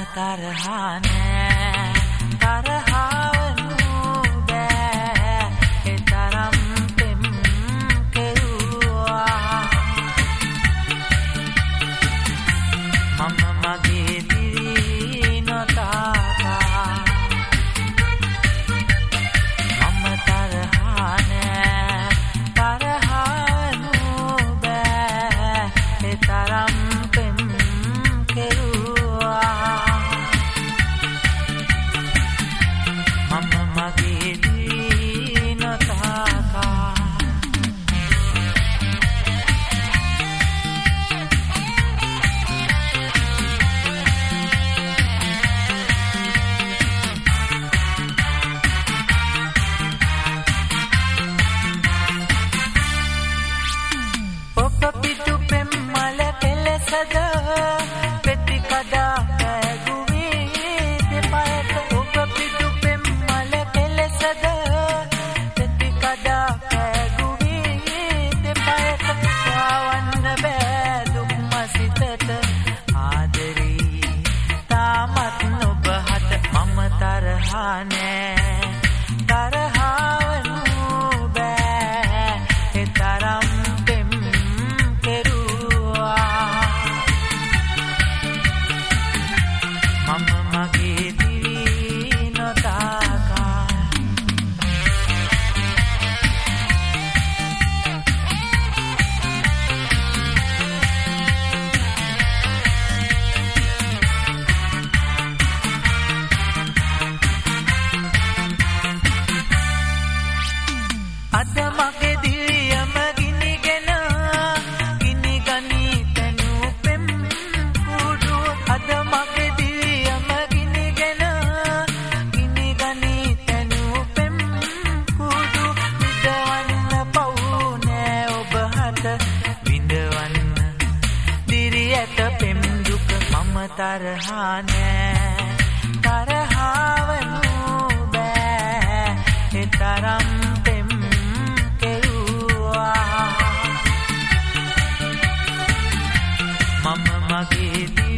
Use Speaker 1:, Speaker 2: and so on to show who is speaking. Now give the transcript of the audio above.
Speaker 1: තරහා නෑ තරහවනු බෑ ඒ තරම් පෙම් කෙරුවා මම මගේ දිවි නොතාකා මම තරහා නෑ තරහවනු බෑ ඒ තරම් පෙම් කෙරුවා පිටු පෙම් මල කෙලසද පෙති කඩා පැගුවේ දෙපයට ඔබ පිටු පෙම් මල කෙලසද පෙති කඩා පැගුවේ දෙපයට සවන්න බෑ දුක් මසිතට ආදරී තාමත් නොබහට මම තරහා නෑ තරහවනු බෑ ඒ තරම් අද මගේ දියම ගිනිගෙන ගිනි ගනී තනු පෙම් කුඩු අද මගේ දියම ගිනිගෙන ගිනි ගනී තනු පෙම් කුඩු විඳවන්න පවු නෑ ඔබ හට විඳවන්න දිරි ඇත පෙම් දුක මම තරහා නෑ තරහවනු බෑ ඒ තරම් මම මගේ